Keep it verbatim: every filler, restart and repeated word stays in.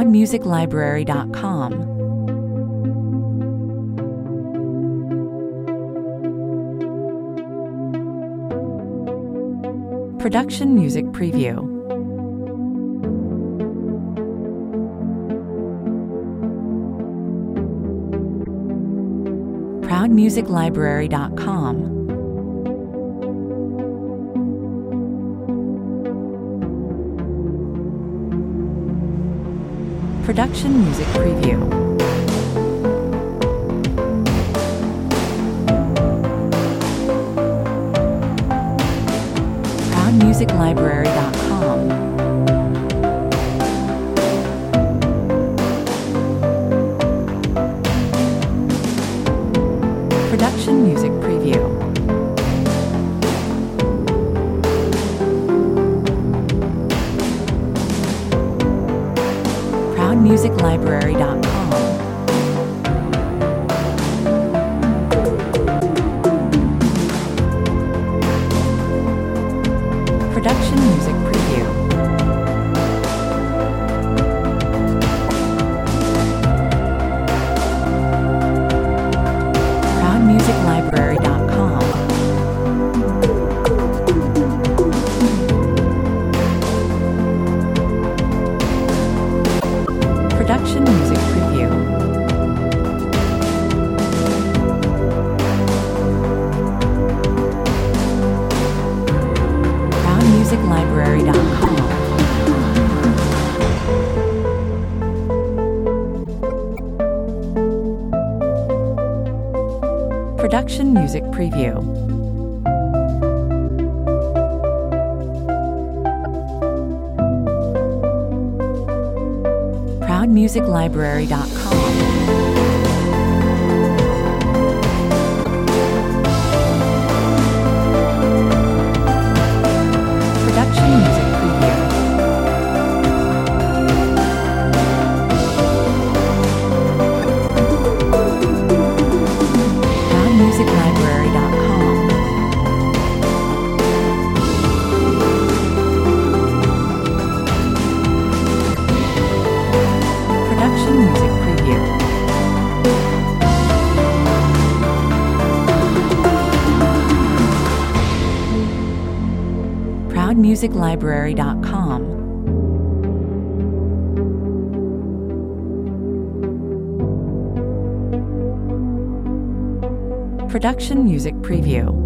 proud music library dot com. Production Music Preview. proud music library dot com. Production Music Preview. proud music library dot com. Production Music Preview. proud music library dot com. Production Music Preview. proud music library dot com. Production Music Preview. proud music library dot com. Production Music Preview. proud music library dot com. Production Music Preview. proud music library dot com. Production Music Preview. proud music library dot com. Production Music Preview.